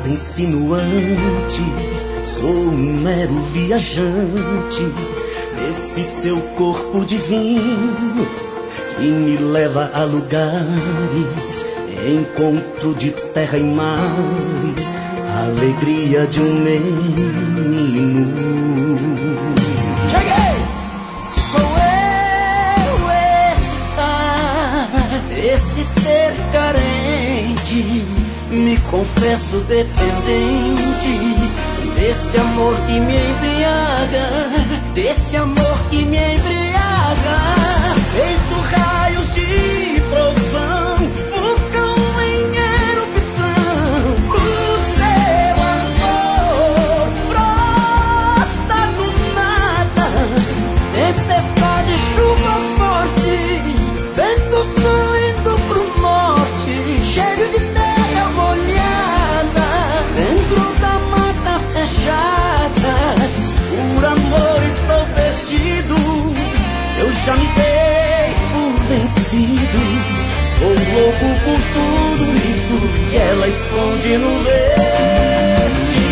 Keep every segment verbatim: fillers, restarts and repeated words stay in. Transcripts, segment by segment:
nada insinuante, sou um mero viajante nesse seu corpo divino que me leva a lugares, encontro de terra e mares, a alegria de um menino. Cheguei! Sou eu, esse cara, esse ser carente, me confesso dependente desse amor que me embriaga, desse amor que me embriaga, feito raios de trovão, vulcão em erupção. O seu amor brota do nada, tempestade, chuva forte, vento sul indo pro norte, cheiro de terra molhada, dentro da mata fechada. Por amor estou perdido, eu já me dei por vencido. Sou louco por tudo isso que ela esconde no vestido.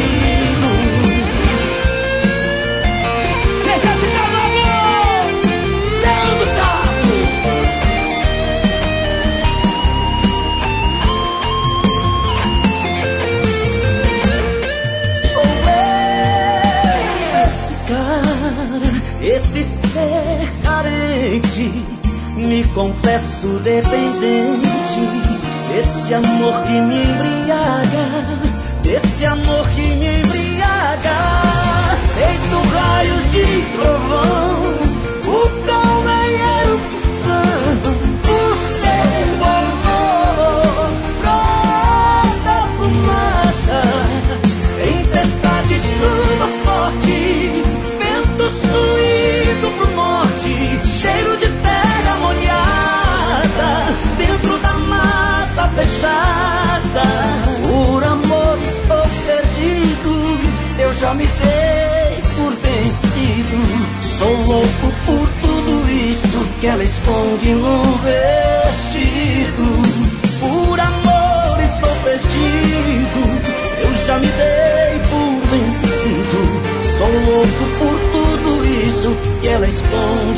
Zezé de Camargo, Leão do Tato. Sou eu, esse cara, esse ser carente, me confesso dependente desse amor que me embriaga, desse amor que me embriaga, feito raios de trovão, vulcão em erupção. O seu amor brota do nada, tempestade, chuva forte, vento sul indo pro norte, cheiro de terra molhada, dentro da mata fechada. Por amor estou perdido, eu já me dei por vencido. Sou louco por tudo isso que ela esconde no vestido. Por amor estou perdido, eu já me dei por vencido. Sou louco por tudo isso que ela esconde